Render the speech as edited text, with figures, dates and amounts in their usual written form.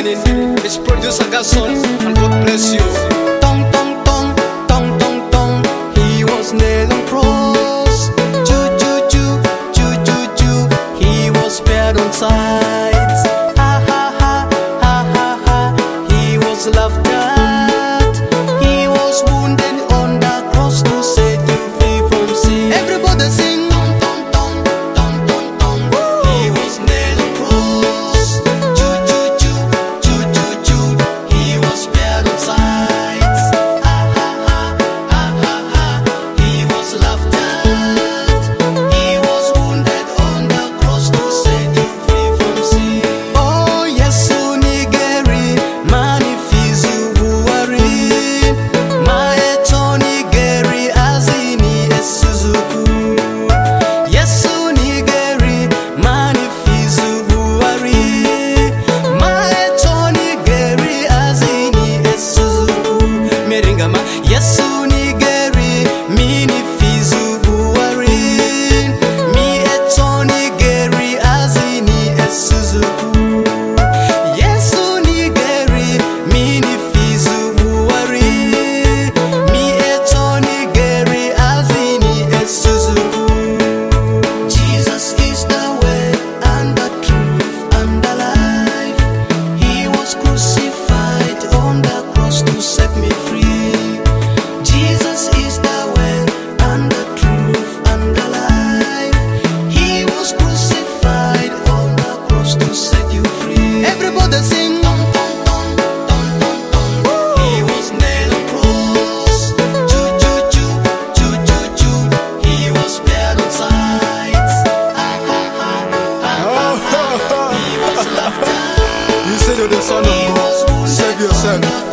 listening. It's producer Gasol, and God bless you. Tong tong tong, tong tong tong. He was nailed on cross. Choo choo choo, choo choo choo. He was spared on sight. Ha ha ha, ha ha ha. He was laughed at. He was wounded on the cross to set you free from sin. Everybody sing. Tong tong tong, tong tong tong. He was nailed on cross. Choo choo choo, choo choo choo. He was spared on sight. Ha ha ha, ha ha ha. He was laughed at. He was wounded on the cross to set you free from sin. Oh Yesu nigeri manifizu buwari. Maeto nigeri azini esuzuku. Yesu nigeri manifizu buwari. Maeto nigeri azini esuzuku. Meringama Yesu nigeri minifizu buwari. Maeto nigeri azini esuzuku. Yesu nigeri minifizu buwari. Maeto nigeri azini esuzuku. Jesus is the way and the truth and the life. He was crucified on the cross to set me free. Jesus is the way and the truth and the life. He was crucified on the cross to set you free. Everybody sing. Tong tong tong, tong tong tong. He was nailed on cross. Choo choo choo, choo choo choo. He was spared on sight. Ah ha ha, ah ha ha. He was laughed at. You say you're the son of God, save yourself.